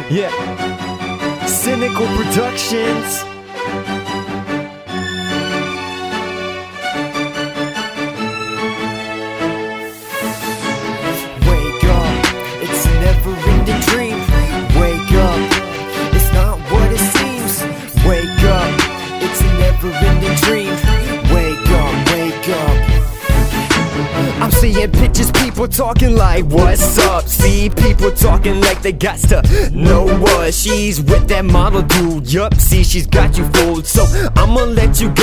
Yeah, Cynical Productions. Wake up, it's a never-ending dream. Wake up, it's not what it seems. Wake up, it's a never-ending dream. Wake up, wake up. I'm seeing pictures, people talking like, what's up? See people talking like they got to know what. She's with that model dude, yup, see she's got you fooled. So I'ma let you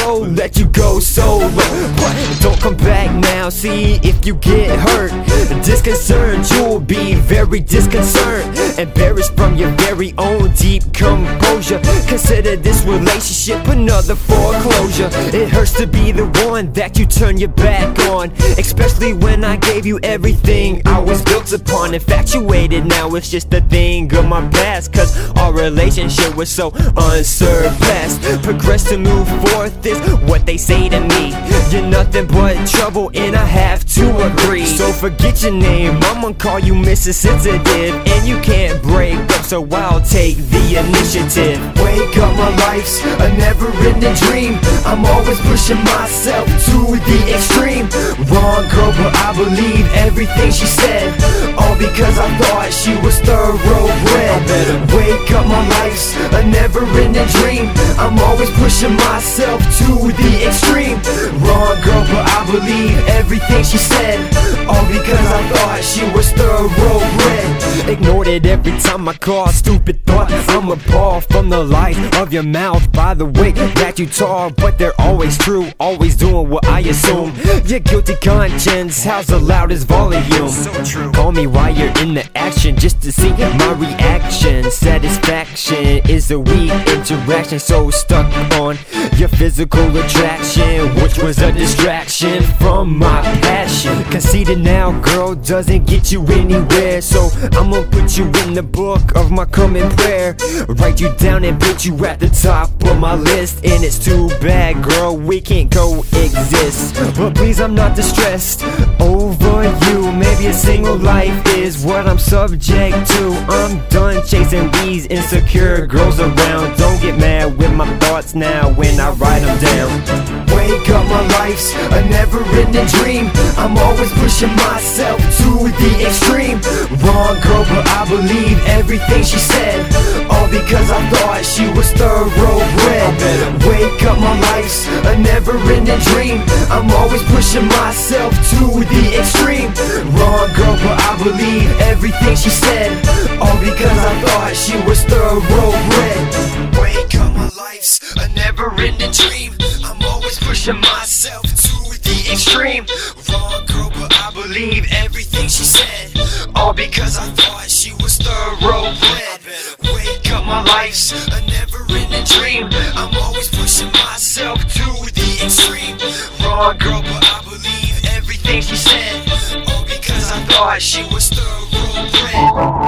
go solo. But don't come back now, see if you get hurt. Disconcerted, you'll be very disconcerted. Embarrassed from your very own deep composure. Consider this relationship another foreclosure. It hurts to be the one that you turn your back on, especially when I gave you everything I was built upon. Infatuated, now it's just a thing of my past, cause our relationship was so unsurpassed. Progress to move forth is what they say to me. You're nothing but trouble and I have to agree. So forget your name, I'm gonna call you Mrs. Sensitive. And you can't break up, so I'll take the initiative. Wake up, my life's a never-ending dream. I'm always pushing myself to the extreme. Wrong girl, but I believe everything she said, all because I thought she was thoroughbred. Wake up, my life's a never-ending dream. I'm always pushing myself to the extreme. Wrong girl, but I believe everything she said, all because I thought she was thoroughbred. Ignored it every time I call, stupid thought. I'm appalled from the light of your mouth, by the way that you talk, but they're always true, always doing what I assume. Your guilty conscience, how's the loudest volume? So true. Call me while you're in the action, just to see my reaction. Satisfaction is a weak interaction, so stuck on your physical attraction, which was a distraction from my passion. Conceited now, girl, doesn't get you anywhere, so I'ma put you in the book of my coming prayer. Write you down and put you at the top of my list. And it's too bad, girl, we can't coexist. But please, I'm not distressed over you. Maybe a single life is what I'm subject to. I'm done chasing these insecure girls around. Don't get mad with my thoughts now when I write them down. Wake up, my life's a never-ending dream. I'm always pushing myself to the extreme. Wrong girl, but I believe everything she said, all because I thought she was thoroughbred. Wake up, my life's a never-ending dream. I'm always pushing myself to the extreme. Wrong girl, but I believe everything she said, all because I thought she was thoroughbred. Wake up, my life's a never-ending dream. I'm always pushing myself to the extreme. Wrong girl, but I believe everything she said, all because I thought she was thoroughbred. Wake up, my life's a never-ending dream. I'm always pushing myself to the extreme. Wrong girl, but I believe everything she said, all because I thought she was thoroughbred.